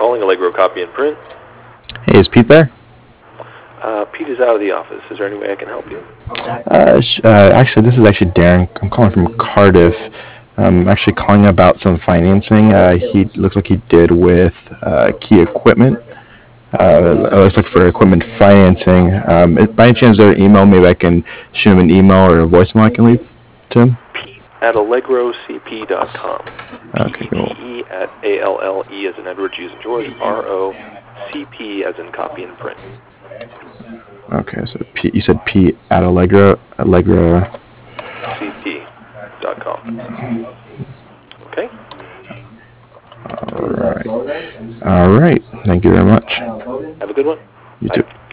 calling Allegro Copy and Print. Hey, is Pete there? Pete is out of the office. Is there any way I can help you? Actually, this is actually Darren. I'm calling from Cardiff. I'm actually calling about some financing. He looks like he did with Key Equipment. I was looking for equipment financing. By any chance, is there an email? Maybe I can shoot him an email or a voicemail I can leave to him? Pete at allegrocp.com. Okay, cool. P-E-T-E at A-L-L-E as in Edward, G as in George, R-O-C-P as in Copy and Print. Okay, so you said P at Allegra. CP.com. Okay? All right. Thank you very much. Have a good one. You Bye. too.